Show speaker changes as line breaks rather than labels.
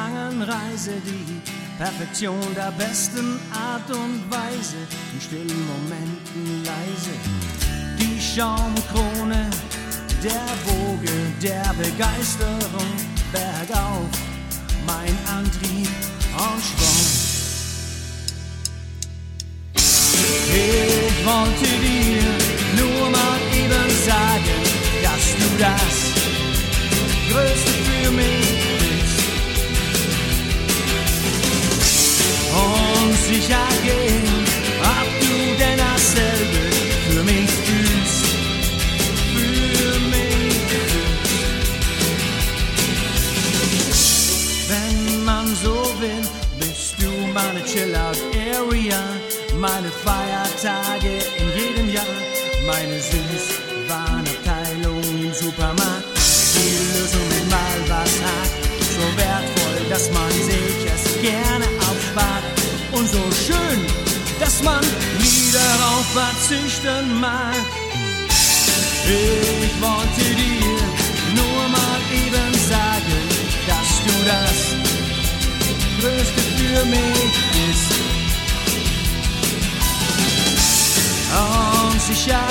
langen Reise die Perfektion der besten Art und Weise, in stillen Momenten leise. Die Schaumkrone, der Woge der Begeisterung, bergauf, mein Antrieb und Schwung. Ich wollte dir nur mal eben sagen, dass du das Größte für mich bist. Und sicher gehen, ob du denn dasselbe für mich fühlst. Für mich fühlst. Wenn man so will, bist du meine Chill-Out-Area, meine Feiertage in jedem Jahr, meine Süßwarenabteilung im Supermarkt. Die Lösung, wenn mal was hat, so wertvoll, dass man sich es gerne aufspart. Und so schön, dass man nie darauf verzichten mag. Ich wollte dir nur mal eben sagen, dass du das Größte für mich bist. Und sicher